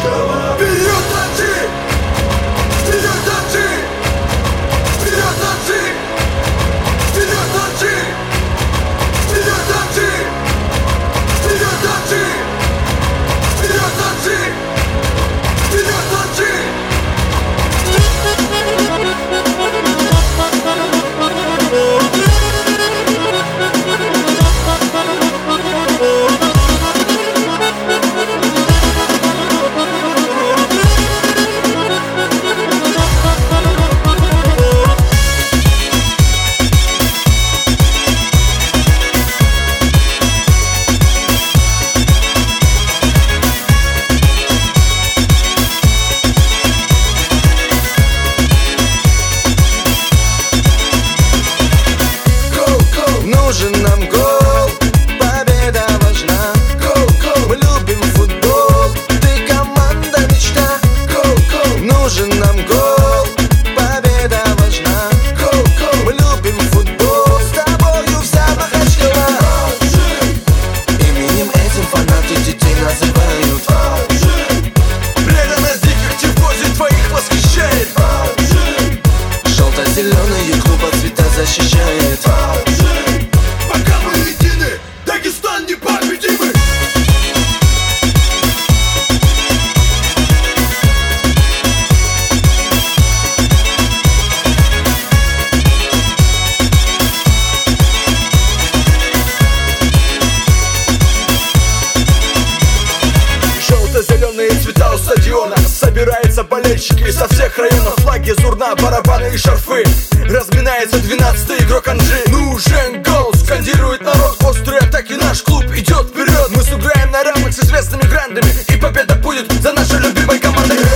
Вперед, Анжи! Вперед, Анжи! Вперед, Анжи! Вперед, Анжи! Вперед, Анжи! Вперед, Анжи! Вперед, Анжи! Вперед, Анжи! Нужен нам гол, победа важна. Мы любим футбол, ты команда мечта. Нужен нам гол, победа важна. Мы любим футбол, с тобою вся Махачкала. Именем этим фанаты детей называют. Преданность диких тифози твоих восхищает. Желто-зеленые клуба цвета защищает. Пока мы едины, Дагестан непобедимый. Желто-зеленые цвета у стадиона. Собираются болельщики со всех районов. Флаги, зурна, барабаны и шарфы. Разминается 12-й игрок Анжи. Нужен гол, скандирует народ. Острые атаки, наш клуб идет вперед. Мы сыграем на равных с известными грандами, и победа будет за нашей любимой командой.